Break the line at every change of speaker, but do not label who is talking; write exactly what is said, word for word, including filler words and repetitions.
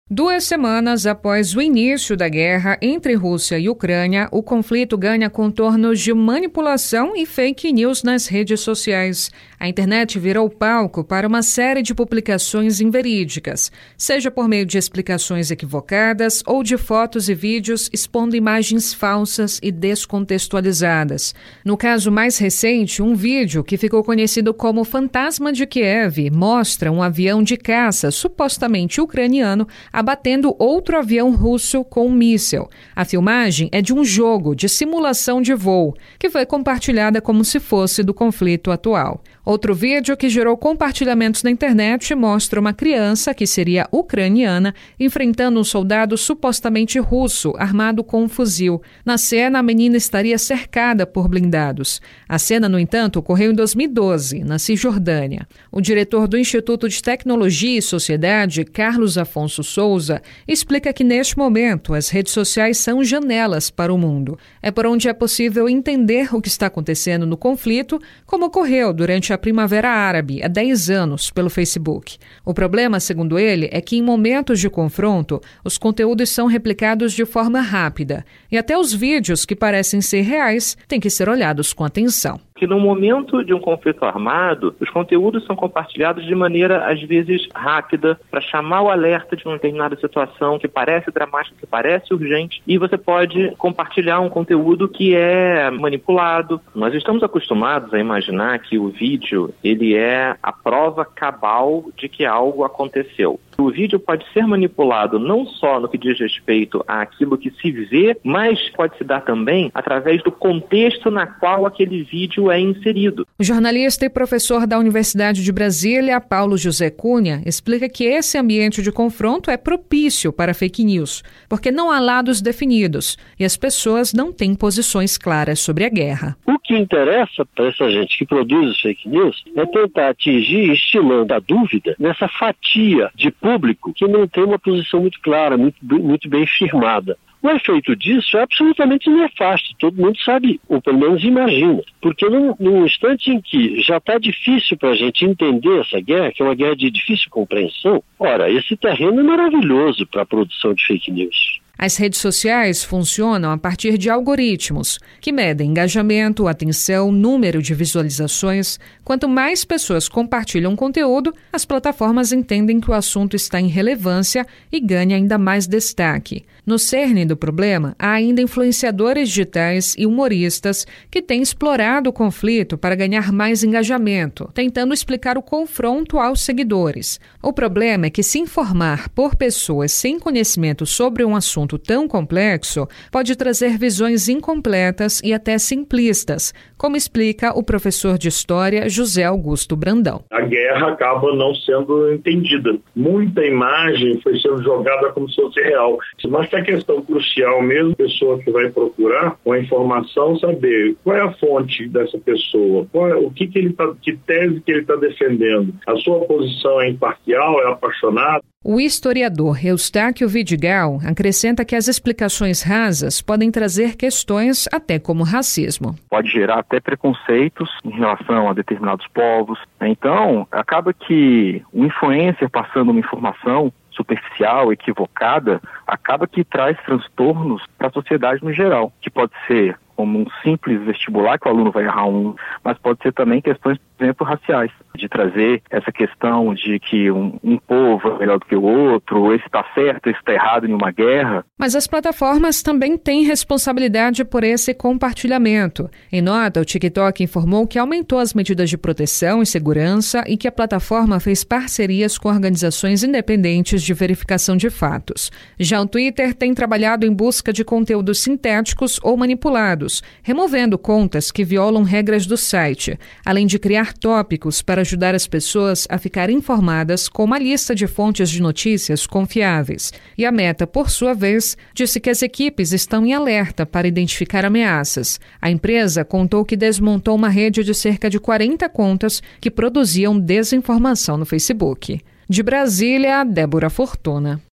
Duas semanas após o início da guerra entre Rússia e Ucrânia, o conflito ganha contornos de manipulação e fake news nas redes sociais. A internet virou palco para uma série de publicações inverídicas, seja por meio de explicações equivocadas ou de fotos e vídeos expondo imagens falsas e descontextualizadas. No caso mais recente, um vídeo que ficou conhecido como Fantasma de Kiev mostra um avião de caça supostamente ucraniano abatendo outro avião russo com um míssil. A filmagem é de um jogo de simulação de voo, que foi compartilhada como se fosse do conflito atual. Outro vídeo que gerou compartilhamentos na internet mostra uma criança, que seria ucraniana, enfrentando um soldado supostamente russo, armado com um fuzil. Na cena, a menina estaria cercada por blindados. A cena, no entanto, ocorreu em dois mil e doze, na Cisjordânia. O diretor do Instituto de Tecnologia e Sociedade, Carlos Afonso Souza, explica que, neste momento, as redes sociais são janelas para o mundo. É por onde é possível entender o que está acontecendo no conflito, como ocorreu durante a Primavera Árabe, há dez anos, pelo Facebook. O problema, segundo ele, é que em momentos de confronto, os conteúdos são replicados de forma rápida e até os vídeos que parecem ser reais têm que ser olhados com atenção.
Que no momento de um conflito armado, os conteúdos são compartilhados de maneira, às vezes, rápida, para chamar o alerta de uma determinada situação que parece dramática, que parece urgente, e você pode compartilhar um conteúdo que é manipulado. Nós estamos acostumados a imaginar que o vídeo ele é a prova cabal de que algo aconteceu. O vídeo pode ser manipulado não só no que diz respeito àquilo que se vê, mas pode se dar também através do contexto na qual aquele vídeo é inserido.
O jornalista e professor da Universidade de Brasília, Paulo José Cunha, explica que esse ambiente de confronto é propício para fake news, porque não há lados definidos e as pessoas não têm posições claras sobre a guerra.
O que interessa para essa gente que produz os fake news é tentar atingir, estimando a dúvida, nessa fatia de público que não tem uma posição muito clara, muito, muito bem firmada. O efeito disso é absolutamente nefasto, todo mundo sabe, ou pelo menos imagina, porque no, no instante em que já está difícil para a gente entender essa guerra, que é uma guerra de difícil compreensão, ora, esse terreno é maravilhoso para a produção de fake news.
As redes sociais funcionam a partir de algoritmos que medem engajamento, atenção, número de visualizações. Quanto mais pessoas compartilham conteúdo, as plataformas entendem que o assunto está em relevância e ganha ainda mais destaque. No cerne do problema, há ainda influenciadores digitais e humoristas que têm explorado o conflito para ganhar mais engajamento, tentando explicar o confronto aos seguidores. O problema é que se informar por pessoas sem conhecimento sobre um assunto tão complexo pode trazer visões incompletas e até simplistas, como explica o professor de História José Augusto Brandão.
A guerra acaba não sendo entendida. Muita imagem foi sendo jogada como se fosse real. Mas a questão crucial mesmo, a pessoa que vai procurar com a informação, saber qual é a fonte dessa pessoa, qual é, o que, que ele tá, que tese que ele está defendendo. A sua posição é imparcial, é apaixonada.
O historiador Eustáquio Vidigal acrescenta que as explicações rasas podem trazer questões até como racismo.
Pode gerar até preconceitos em relação a determinados povos. Então, acaba que o influencer passando uma informação superficial, equivocada, acaba que traz transtornos para a sociedade no geral, que pode ser como um simples vestibular, que o aluno vai errar um, mas pode ser também questões, por exemplo, raciais, de trazer essa questão de que um, um povo é melhor do que o outro, esse está certo, esse está errado em uma guerra.
Mas as plataformas também têm responsabilidade por esse compartilhamento. Em nota, o TikTok informou que aumentou as medidas de proteção e segurança e que a plataforma fez parcerias com organizações independentes de verificação de fatos. Já o Twitter tem trabalhado em busca de conteúdos sintéticos ou manipulados, removendo contas que violam regras do site, além de criar tópicos para ajudar as pessoas a ficar informadas com uma lista de fontes de notícias confiáveis. E a Meta, por sua vez, disse que as equipes estão em alerta para identificar ameaças. A empresa contou que desmontou uma rede de cerca de quarenta contas que produziam desinformação no Facebook. De Brasília, Débora Fortuna.